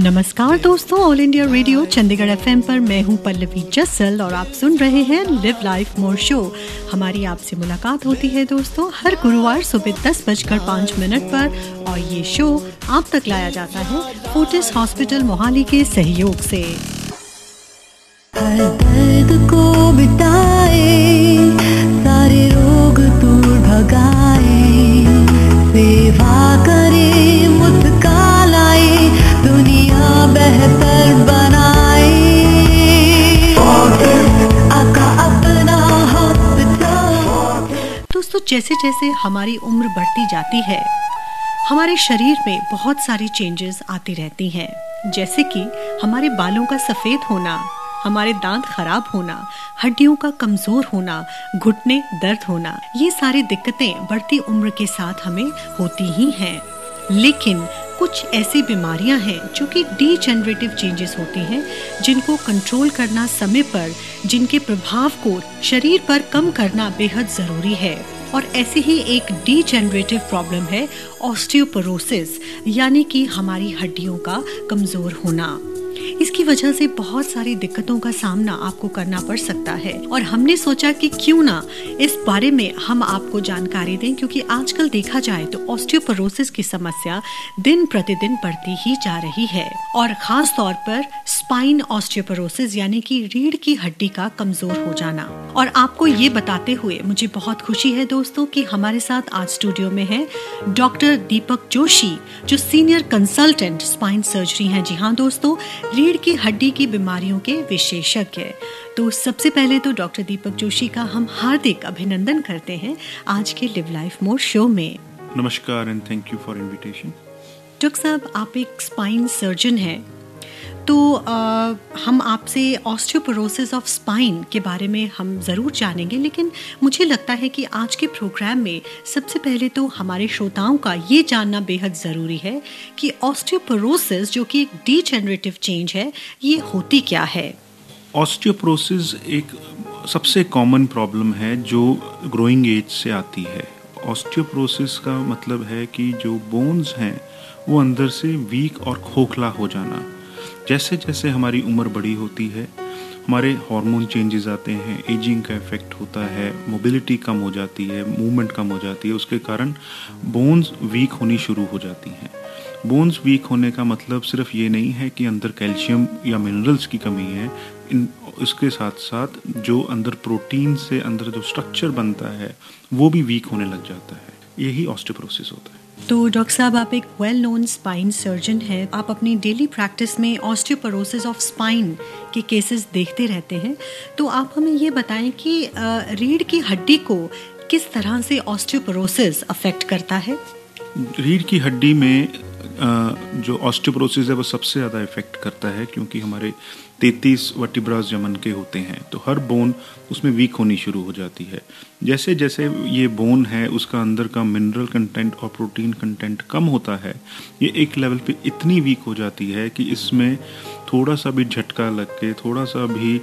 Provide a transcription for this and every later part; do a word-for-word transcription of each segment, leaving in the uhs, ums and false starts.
नमस्कार दोस्तों, all India radio Chandigarh FM पर मैं हूं पल्लवी जस्सल और आप सुन रहे हैं लिव लाइफ मोर शो। हमारी आपसे मुलाकात होती है दोस्तों हर गुरुवार सुबह दस बजकर पाँच मिनट पर और ये शो आप तक लाया जाता है फोर्टिस हॉस्पिटल मोहाली के सहयोग से। हर दर्द को मिटाए, सारे रोग दूर भगाए, सेवा करे मुस्कान लाए, दुनिया बेहतर बनाए, आका अपना हॉस्पिटल। दोस्तों, जैसे जैसे हमारी उम्र बढ़ती जाती है हमारे शरीर में बहुत सारी चेंजेस आती रहती हैं, जैसे कि हमारे बालों का सफ़ेद होना, हमारे दांत खराब होना, हड्डियों का कमजोर होना, घुटने दर्द होना। ये सारी दिक्कतें बढ़ती उम्र के साथ हमें होती ही हैं। लेकिन कुछ ऐसी बीमारियां हैं जो कि डीजेनरेटिव चेंजेस होती हैं, जिनको कंट्रोल करना समय पर, जिनके प्रभाव को शरीर पर कम करना बेहद जरूरी है। और ऐसी ही एक डीजेनरेटिव प्रॉब्लम है ऑस्टियोपोरोसिस, यानी कि हमारी हड्डियों का कमजोर होना। इसकी वजह से बहुत सारी दिक्कतों का सामना आपको करना पड़ सकता है और हमने सोचा कि क्यों ना इस बारे में हम आपको जानकारी दें, क्योंकि आजकल देखा जाए तो ऑस्टियोपोरोसिस की समस्या दिन प्रतिदिन बढ़ती ही जा रही है और खास तौर पर स्पाइन ऑस्टियोपोरोसिस यानी कि रीढ़ की हड्डी का कमजोर हो जाना। और आपको ये बताते हुए मुझे बहुत खुशी है दोस्तों कि हमारे साथ आज स्टूडियो में है डॉक्टर दीपक जोशी, जो सीनियर कंसल्टेंट स्पाइन सर्जरी हैं। जी हाँ दोस्तों, रीढ़ की हड्डी की बीमारियों के विशेषज्ञ। तो सबसे पहले तो डॉक्टर दीपक जोशी का हम हार्दिक अभिनंदन करते हैं आज के लिव लाइफ मोर शो में। नमस्कार and thank you for invitation. Doctor साहब, आप एक स्पाइन सर्जन हैं, तो आ, हम आपसे ऑस्टियोपोरोसिस ऑफ स्पाइन के बारे में हम ज़रूर जानेंगे, लेकिन मुझे लगता है कि आज के प्रोग्राम में सबसे पहले तो हमारे श्रोताओं का ये जानना बेहद ज़रूरी है कि ऑस्टियोपोरोसिस, जो कि एक डीजेनरेटिव चेंज है, ये होती क्या है। ऑस्टियोपोरोसिस एक सबसे कॉमन प्रॉब्लम है जो ग्रोइंग एज से आती है। ऑस्टियोपोरोसिस का मतलब है कि जो बोन्स हैं वो अंदर से वीक और खोखला हो जाना। जैसे जैसे हमारी उम्र बड़ी होती है हमारे हार्मोन चेंजेस आते हैं, एजिंग का इफेक्ट होता है, मोबिलिटी कम हो जाती है, मूवमेंट कम हो जाती है, उसके कारण बोन्स वीक होनी शुरू हो जाती हैं। बोन्स वीक होने का मतलब सिर्फ ये नहीं है कि अंदर कैल्शियम या मिनरल्स की कमी है, इन इसके साथ साथ जो अंदर प्रोटीन से अंदर जो स्ट्रक्चर बनता है वो भी वीक होने लग जाता है। यही ऑस्टियोपोरोसिस होता है। तो डॉक्टर साहब, आप एक वेल नोन स्पाइन सर्जन हैं, आप अपनी डेली प्रैक्टिस में ऑस्टियोपोरोसिस ऑफ स्पाइन के केसेस देखते रहते हैं, तो आप हमें ये बताएं कि रीढ़ की हड्डी को किस तरह से ऑस्टियोपोरोसिस अफेक्ट करता है। रीढ़ की हड्डी में जो ऑस्टियोपोरोसिस है वो सबसे ज़्यादा इफेक्ट करता है, क्योंकि हमारे तैंतीस वर्टिब्रास जमन के होते हैं, तो हर बोन उसमें वीक होनी शुरू हो जाती है। जैसे जैसे ये बोन है उसका अंदर का मिनरल कंटेंट और प्रोटीन कंटेंट कम होता है, ये एक लेवल पे इतनी वीक हो जाती है कि इसमें थोड़ा सा भी झटका लग के, थोड़ा सा भी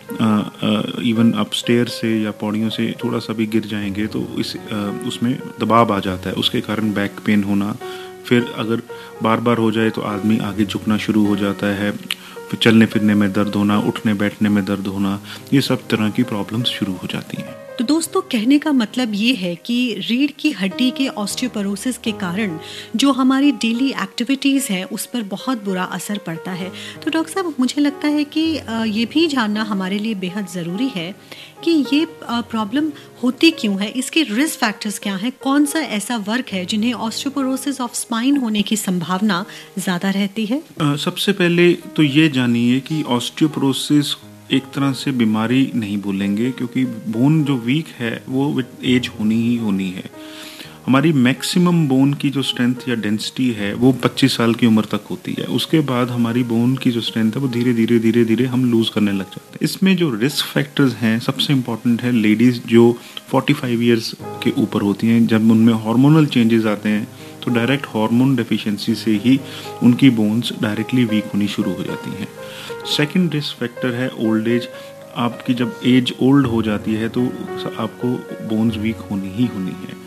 इवन अपस्टेयर से या पौड़ियों से थोड़ा सा भी गिर जाएंगे तो इस आ, उसमें दबाव आ जाता है। उसके कारण बैक पेन होना, फिर अगर बार बार हो जाए तो आदमी आगे झुकना शुरू हो जाता है, फिर चलने फिरने में दर्द होना, उठने बैठने में दर्द होना, ये सब तरह की प्रॉब्लम्स शुरू हो जाती हैं। तो दोस्तों, कहने का मतलब ये है कि रीढ़ की हड्डी के ऑस्टियोपोरोसिस के कारण जो हमारी डेली एक्टिविटीज़ हैं उस पर बहुत बुरा असर पड़ता है। तो डॉक्टर साहब, मुझे लगता है कि ये भी जानना हमारे लिए बेहद ज़रूरी है कि ये प्रॉब्लम होती क्यों है, इसके रिस्क फैक्टर्स क्या हैं, कौन सा ऐसा वर्ग है जिन्हें ऑस्टियोपोरोसिस ऑफ स्पाइन होने की संभावना ज़्यादा रहती है। uh, सबसे पहले तो ये जानिए कि ऑस्टियोपोरोसिस एक तरह से बीमारी नहीं बोलेंगे, क्योंकि बोन जो वीक है वो विद एज होनी ही होनी है। हमारी मैक्सिमम बोन की जो स्ट्रेंथ या डेंसिटी है वो पच्चीस साल की उम्र तक होती है। उसके बाद हमारी बोन की जो स्ट्रेंथ है वो धीरे धीरे धीरे धीरे हम लूज करने लग जाते हैं। इसमें जो रिस्क फैक्टर्स हैं, सबसे इम्पॉर्टेंट है लेडीज़ जो पैंतालीस इयर्स के ऊपर होती हैं। जब उनमें हार्मोनल चेंजेस आते हैं तो डायरेक्ट हार्मोन डेफिशिएंसी से ही उनकी बोन्स डायरेक्टली वीक होनी शुरू हो जाती हैं। सेकंड रिस्क फैक्टर है ओल्ड एज। आपकी जब एज ओल्ड हो जाती है तो आपको बोन्स वीक होनी ही होनी है।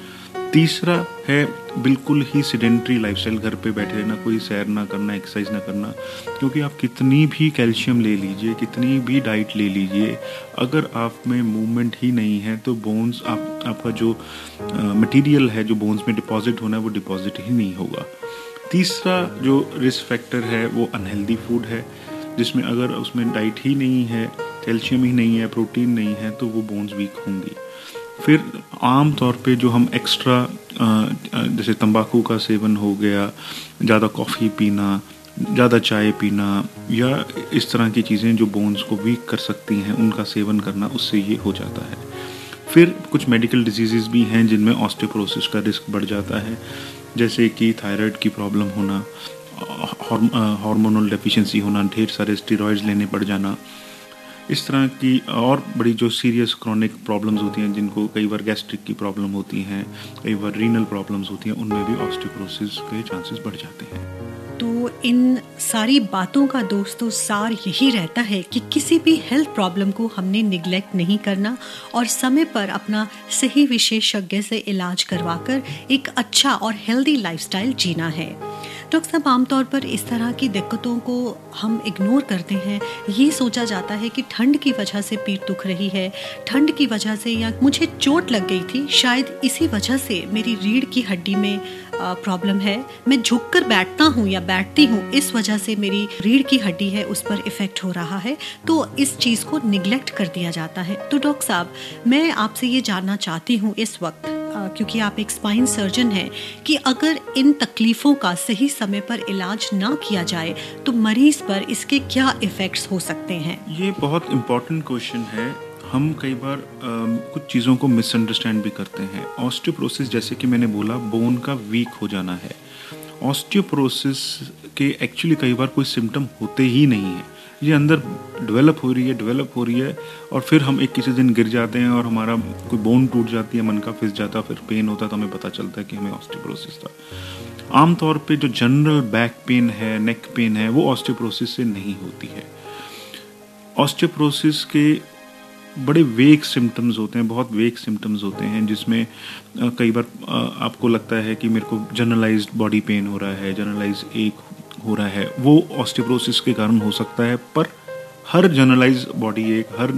तीसरा है बिल्कुल ही सेडेंट्री लाइफस्टाइल, घर पे बैठे रहना, कोई सैर ना करना, एक्सरसाइज ना करना। क्योंकि आप कितनी भी कैल्शियम ले लीजिए, कितनी भी डाइट ले लीजिए, अगर आप में मूवमेंट ही नहीं है तो बोन्स आप आपका जो मटेरियल है जो बोन्स में डिपॉजिट होना है वो डिपॉजिट ही नहीं होगा। तीसरा जो रिस्क फैक्टर है वो अनहेल्दी फूड है, जिसमें अगर उसमें डाइट ही नहीं है, कैल्शियम ही नहीं है, प्रोटीन नहीं है, तो वो बोन्स वीक होंगी। फिर आम तौर पे जो हम एक्स्ट्रा जैसे तंबाकू का सेवन हो गया, ज़्यादा कॉफ़ी पीना, ज़्यादा चाय पीना या इस तरह की चीज़ें जो बोन्स को वीक कर सकती हैं, उनका सेवन करना, उससे ये हो जाता है। फिर कुछ मेडिकल डिजीज़ भी हैं जिनमें ऑस्टियोपोरोसिस का रिस्क बढ़ जाता है, जैसे कि थायराइड की प्रॉब्लम होना, हार्मोनल डेफिशिएंसी होना, ढेर सारे स्टेरॉइड्स लेने पड़ जाना, इस तरह की और बड़ी जो सीरियस क्रॉनिक प्रॉब्लम्स होती हैं, जिनको कई बार गैस्ट्रिक की प्रॉब्लम होती हैं, कई बार रीनल प्रॉब्लम्स होती हैं, उनमें भी ऑस्टियोपोरोसिस के चांसेस बढ़ जाते हैं। तो इन सारी बातों का दोस्तों सार यही रहता है कि किसी भी हेल्थ प्रॉब्लम को हमने निगलेक्ट नहीं करना और समय पर अपना सही विशेषज्ञ से इलाज करवाकर एक अच्छा और हेल्दी लाइफस्टाइल जीना है। डॉक्टर साहब, आमतौर पर इस तरह की दिक्कतों को हम इग्नोर करते हैं। ये सोचा जाता है कि ठंड की वजह से पीठ दुख रही है, ठंड की वजह से, या मुझे चोट लग गई थी, शायद इसी वजह से मेरी रीढ़ की हड्डी में प्रॉब्लम है, मैं झुककर बैठता हूँ या बैठती हूँ, इस वजह से मेरी रीढ़ की हड्डी है उस पर इफेक्ट हो रहा है, तो इस चीज़ को निगलेक्ट कर दिया जाता है। तो डॉक्टर साहब, मैं आपसे ये जानना चाहती हूँ इस वक्त, क्योंकि आप एक स्पाइन सर्जन हैं, कि अगर इन तकलीफ़ों का सही समय पर इलाज ना किया जाए तो मरीज पर इसके क्या इफ़ेक्ट्स हो सकते हैं? ये बहुत इम्पोर्टेंट क्वेश्चन है। हम कई बार आ, कुछ चीज़ों को मिसअंडरस्टैंड भी करते हैं। ऑस्टियोपोरोसिस, जैसे कि मैंने बोला, बोन का वीक हो जाना है। ऑस्टियोपोरोसिस के एक्चुअली कई बार कोई सिम्टम होते ही नहीं है, ये अंदर डेवलप हो रही है डेवलप हो रही है और फिर हम एक किसी दिन गिर जाते हैं और हमारा कोई बोन टूट जाती है, मन का फिस जाता है, फिर पेन होता है, तो हमें पता चलता है कि हमें ऑस्टियोपोरोसिस था। आमतौर पे जो जनरल बैक पेन है, नेक पेन है, वो ऑस्टियोपोरोसिस से नहीं होती है। ऑस्टियोपोरोसिस के बड़े वेग सिम्टम्स होते हैं, बहुत वेग सिम्टम्स होते हैं, जिसमें कई बार आपको लगता है कि मेरे को जनरलाइज्ड बॉडी पेन हो रहा है, जनरलाइज्ड एक हो रहा है, वो ऑस्टियोपोरोसिस के कारण हो सकता है, पर हर जनरलाइज्ड बॉडी एक, हर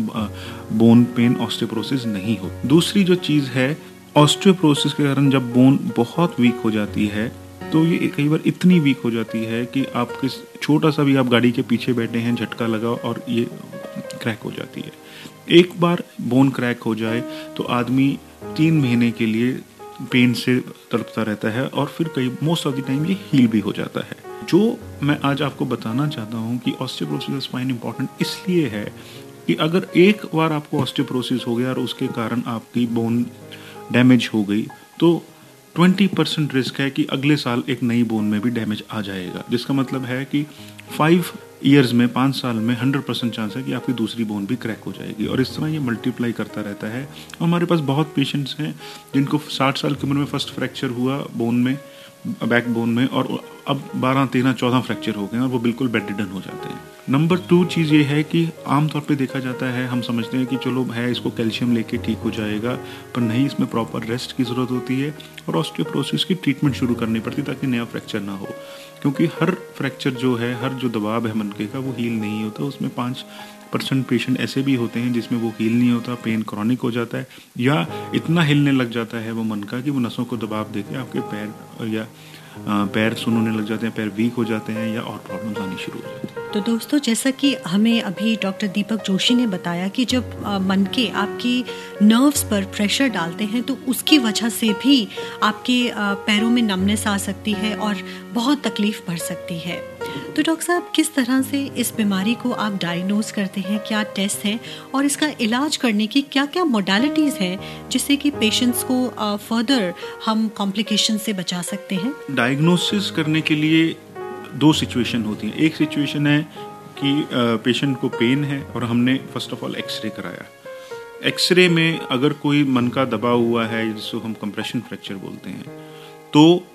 बोन पेन ऑस्टियोपोरोसिस नहीं हो। दूसरी जो चीज़ है, ऑस्टियोपोरोसिस के कारण जब बोन बहुत वीक हो जाती है तो ये कई बार इतनी वीक हो जाती है कि आपके छोटा सा भी आप गाड़ी के पीछे बैठे हैं, झटका लगा और ये क्रैक हो जाती है। एक बार बोन क्रैक हो जाए तो आदमी तीन महीने के लिए पेन से तड़पता रहता है और फिर कई मोस्ट ऑफ द टाइम ये हील भी हो जाता है। जो मैं आज आपको बताना चाहता हूँ कि ऑस्टियोपोरोसिस ऑफ स्पाइन इम्पॉर्टेंट इसलिए है कि अगर एक बार आपको ऑस्टियोपोरोसिस हो गया और उसके कारण आपकी बोन डैमेज हो गई तो बीस परसेंट रिस्क है कि अगले साल एक नई बोन में भी डैमेज आ जाएगा, जिसका मतलब है कि फाइव ईयर्स में, पाँच साल में हंड्रेड परसेंट चांस है कि आपकी दूसरी बोन भी क्रैक हो जाएगी। और इस तरह ये मल्टीप्लाई करता रहता है। हमारे पास बहुत पेशेंट्स हैं जिनको साठ साल की उम्र में फर्स्ट फ्रैक्चर हुआ बोन में, बैक बोन में, और अब बारह तेरह चौदह फ्रैक्चर हो गए और वो बिल्कुल बेड रिडन हो जाते हैं। नंबर टू चीज़ ये है कि आमतौर पे देखा जाता है, हम समझते हैं कि चलो है, इसको कैल्शियम लेके ठीक हो जाएगा, पर नहीं, इसमें प्रॉपर रेस्ट की ज़रूरत होती है और ऑस्टियोपोरोसिस की ट्रीटमेंट शुरू करनी पड़ती है ताकि नया फ्रैक्चर ना हो। क्योंकि हर फ्रैक्चर जो है, हर जो दबाव है मनके का, वो हील नहीं होता। उसमें पाँच परसेंट पेशेंट ऐसे भी होते हैं जिसमें वो हील नहीं होता, पेन क्रॉनिक हो जाता है, या इतना हिलने लग जाता है वो मनका कि वो नसों को दबाव देके आपके पैर या पैर सुनने लग जाते हैं, पैर वीक हो जाते हैं या और प्रॉब्लम्स आनी शुरू हो जाती हैं। तो दोस्तों, जैसा कि हमें अभी डॉक्टर दीपक जोशी ने बताया कि जब मनके आपकी नर्व्स पर प्रेशर डालते हैं तो उसकी वजह से भी आपके पैरों में नमनेस आ सकती है और बहुत तकलीफ बढ़ सकती है। तो डॉक्टर साहब, किस तरह से इस बीमारी को आप डायग्नोज करते हैं, क्या टेस्ट हैं और इसका इलाज करने की क्या क्या मोडालिटीज़ हैं जिससे कि पेशेंट्स को फर्दर हम कॉम्प्लिकेशन से बचा सकते हैं? डायग्नोसिस करने के लिए दो सिचुएशन होती हैं। एक सिचुएशन है कि पेशेंट को पेन है और हमने फर्स्ट ऑफ ऑल एक्सरे कराया। एक्सरे में अगर कोई मन का दबा हुआ है, जिसको हम कंप्रेशन फ्रैक्चर बोलते हैं, तो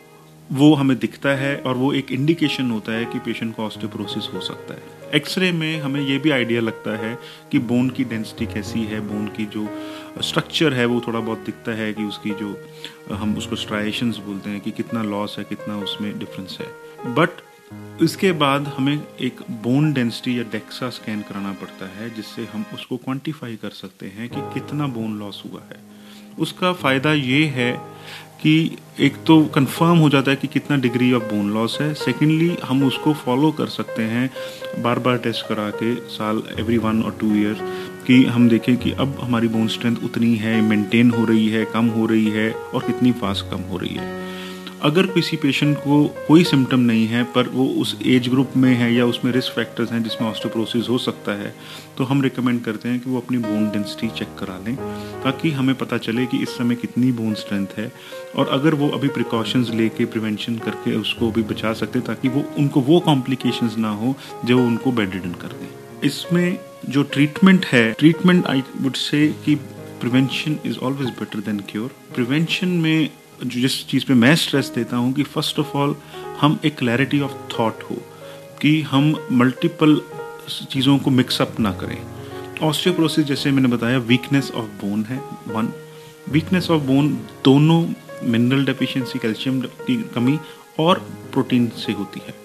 वो हमें दिखता है और वो एक इंडिकेशन होता है कि पेशेंट को ऑस्टियोपोरोसिस हो सकता है। एक्सरे में हमें ये भी आइडिया लगता है कि बोन की डेंसिटी कैसी है, बोन की जो स्ट्रक्चर है वो थोड़ा बहुत दिखता है कि उसकी जो हम उसको स्ट्राइएशंस बोलते हैं कि कितना लॉस है, कितना उसमें डिफरेंस है। बट इसके बाद हमें एक बोन डेंसिटी या डेक्सा स्कैन कराना पड़ता है जिससे हम उसको क्वांटिफाई कर सकते हैं कि कितना बोन लॉस हुआ है। उसका फ़ायदा ये है कि एक तो कंफर्म हो जाता है कि कितना डिग्री ऑफ बोन लॉस है, सेकेंडली हम उसको फॉलो कर सकते हैं बार बार टेस्ट करा के साल एवरी वन और टू ईयर्स कि हम देखें कि अब हमारी बोन स्ट्रेंथ उतनी है, मेंटेन हो रही है, कम हो रही है और कितनी फास्ट कम हो रही है। अगर किसी पेशेंट को कोई सिम्टम नहीं है पर वो उस एज ग्रुप में है या उसमें रिस्क फैक्टर्स हैं जिसमें ऑस्टियोपोरोसिस हो सकता है, तो हम रिकमेंड करते हैं कि वो अपनी बोन डेंसिटी चेक करा लें ताकि हमें पता चले कि इस समय कितनी बोन स्ट्रेंथ है और अगर वो अभी प्रिकॉशंस लेके प्रिवेंशन करके उसको भी बचा सकते हैं ताकि वो उनको वो कॉम्प्लिकेशंस ना हो जो उनको बेडरिडन कर दें। इसमें जो ट्रीटमेंट है, ट्रीटमेंट आई वुड से कि prevention is always better than cure. Prevention में जो जिस चीज़ पे मैं स्ट्रेस देता हूँ कि फर्स्ट ऑफ ऑल हम एक क्लैरिटी ऑफ थॉट हो कि हम मल्टीपल चीज़ों को मिक्सअप ना करें। ऑस्टियोपोरोसिस जैसे मैंने बताया वीकनेस ऑफ बोन है वन, वीकनेस ऑफ बोन दोनों मिनरल डेफिशिएंसी, कैल्शियम की कमी और प्रोटीन से होती है।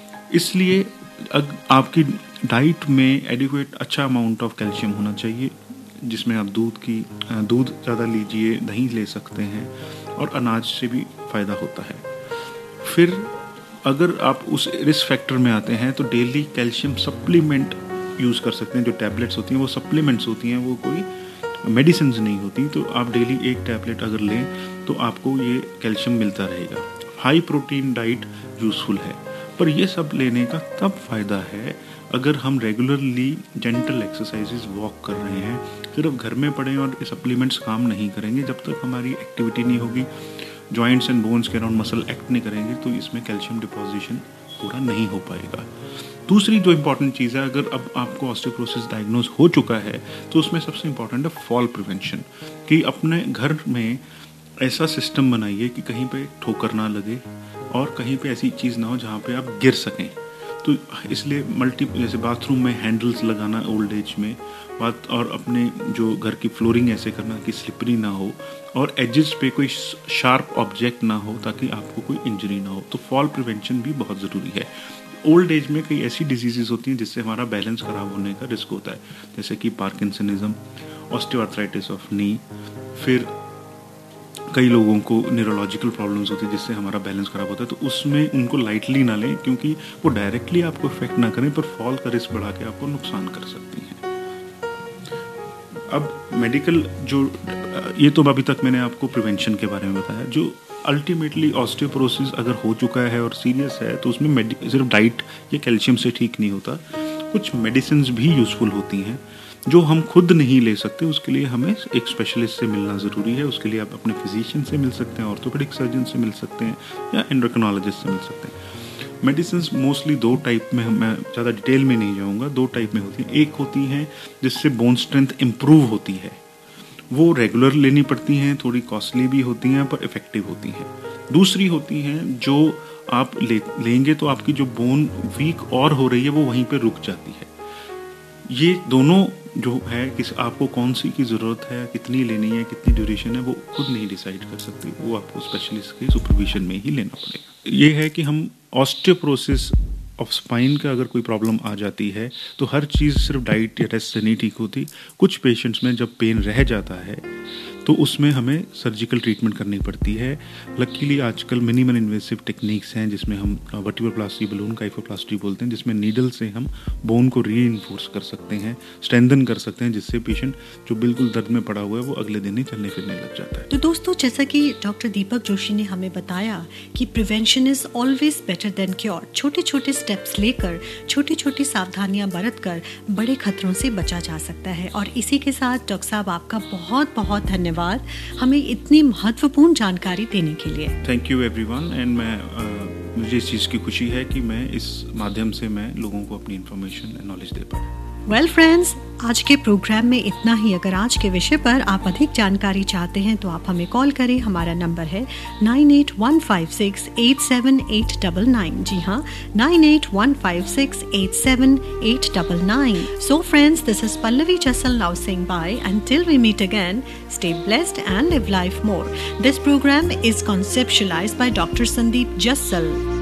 इसलिए अग आपकी डाइट में एडिक्वेट अच्छा अमाउंट ऑफ कैल्शियम होना चाहिए जिसमें आप दूध की दूध ज़्यादा लीजिए, दही ले सकते हैं और अनाज से भी फ़ायदा होता है। फिर अगर आप उस रिस्क फैक्टर में आते हैं तो डेली कैल्शियम सप्लीमेंट यूज़ कर सकते हैं। जो टैबलेट्स होती हैं वो सप्लीमेंट्स होती हैं, वो कोई मेडिसिन नहीं होती। तो आप डेली एक टैबलेट अगर लें तो आपको ये कैल्शियम मिलता रहेगा। हाई प्रोटीन डाइट यूज़फुल है, पर ये सब लेने का तब फ़ायदा है अगर हम रेगुलरली जेंटल एक्सरसाइजेज वॉक कर रहे हैं। सिर्फ घर में पड़े और सप्लीमेंट्स काम नहीं करेंगे। जब तक हमारी एक्टिविटी नहीं होगी, जॉइंट्स एंड बोन्स के अराउंड मसल एक्ट नहीं करेंगे तो इसमें कैल्शियम डिपोजिशन पूरा नहीं हो पाएगा। दूसरी जो इम्पॉर्टेंट चीज़ है, अगर अब आपको ऑस्टियोपोरोसिस डायग्नोज हो चुका है तो उसमें सबसे इम्पॉर्टेंट है फॉल प्रिवेंशन। कि अपने घर में ऐसा सिस्टम बनाइए कि कहीं पे ठोकर ना लगे और कहीं पे ऐसी चीज़ ना हो जहाँ पे आप गिर सकें। तो इसलिए मल्टी जैसे बाथरूम में हैंडल्स लगाना ओल्ड एज में बात, और अपने जो घर की फ्लोरिंग ऐसे करना कि स्लिपरी ना हो और एजेस पे कोई शार्प ऑब्जेक्ट ना हो ताकि आपको कोई इंजरी ना हो। तो फॉल प्रिवेंशन भी बहुत ज़रूरी है। ओल्ड एज में कई ऐसी डिजीज़ेज होती हैं जिससे हमारा बैलेंस खराब होने का रिस्क होता है, जैसे कि पार्किंसनिज्म, ऑस्टियोआर्थराइटिस ऑफ नी, फिर कई लोगों को न्यूरोलॉजिकल प्रॉब्लम्स होती है जिससे हमारा बैलेंस खराब होता है। तो उसमें उनको लाइटली ना लें क्योंकि वो डायरेक्टली आपको इफेक्ट ना करें पर फॉल का रिस्क बढ़ा के आपको नुकसान कर सकती हैं। अब मेडिकल जो ये तो अभी तक मैंने आपको प्रिवेंशन के बारे में बताया। जो अल्टीमेटली ऑस्टियोपोरोसिस अगर हो चुका है और सीरियस है तो उसमें सिर्फ डाइट या कैल्शियम से ठीक नहीं होता, कुछ मेडिसिन भी यूज़फुल होती हैं जो हम खुद नहीं ले सकते। उसके लिए हमें एक स्पेशलिस्ट से मिलना ज़रूरी है। उसके लिए आप अपने फिजिशियन से मिल सकते हैं, ऑर्थोपेडिक सर्जन से मिल सकते हैं या एंडोक्रिनोलॉजिस्ट से मिल सकते हैं। मेडिसिन मोस्टली दो टाइप में, मैं ज़्यादा डिटेल में नहीं जाऊँगा, दो टाइप में होती हैं। एक होती हैं जिससे बोन स्ट्रेंथ इम्प्रूव होती है, वो रेगुलर लेनी पड़ती हैं, थोड़ी कॉस्टली भी होती हैं पर इफ़ेक्टिव होती हैं। दूसरी होती हैं जो आप ले लेंगे तो आपकी जो बोन वीक और हो रही है वो वहीं पर रुक जाती है। ये दोनों जो है किस आपको कौन सी की ज़रूरत है, कितनी लेनी है, कितनी ड्यूरेशन है, वो खुद नहीं डिसाइड कर सकती, वो आपको स्पेशलिस्ट के सुपरविजन में ही लेना पड़ेगा। ये है कि हम ऑस्टियोपोरोसिस ऑफ स्पाइन का अगर कोई प्रॉब्लम आ जाती है तो हर चीज़ सिर्फ डाइट या टेस्ट से नहीं ठीक होती। कुछ पेशेंट्स में जब पेन रह जाता है तो उसमें हमें सर्जिकल ट्रीटमेंट करनी पड़ती है। लकीली आजकल मिनिमल इन्वेसिव टेक्निक्स हैं जिसमें हम वर्टिब्रोप्लास्टी, बलून काइफोप्लास्टी बोलते हैं, जिसमें नीडल से हम बोन को रीइंफोर्स कर सकते हैं, स्ट्रेंथन कर सकते हैं, जिससे पेशेंट जो बिल्कुल दर्द में पड़ा हुआ है वो अगले दिन ही चलने फिरने लग जाता है। तो दोस्तों, जैसा कि डॉक्टर दीपक जोशी ने हमें बताया कि prevention is always better than cure. छोटे छोटे स्टेप्स लेकर, छोटी छोटी सावधानियां बरत कर बड़े खतरों से बचा जा सकता है। और इसी के साथ डॉक्टर साहब आपका बहुत बहुत धन्यवाद हमें इतनी महत्वपूर्ण जानकारी देने के लिए। Thank you everyone. एंड मैं uh, मुझे इस चीज़ की खुशी है कि मैं इस माध्यम से मैं लोगों को अपनी इन्फॉर्मेशन एंड नॉलेज दे पाऊँ। वेल फ्रेंड्स, आज के प्रोग्राम में इतना ही। अगर आज के विषय पर आप अधिक जानकारी चाहते हैं तो आप हमें कॉल करें। हमारा नंबर है nine eight one five six eight seven eight nine nine. जी हाँ, nine eight one five six eight seven eight nine nine. So friends, this is Pallavi Chassal now saying bye. Until we meet again, stay blessed and live life more. This program is conceptualized by Doctor Sandeep Jassal.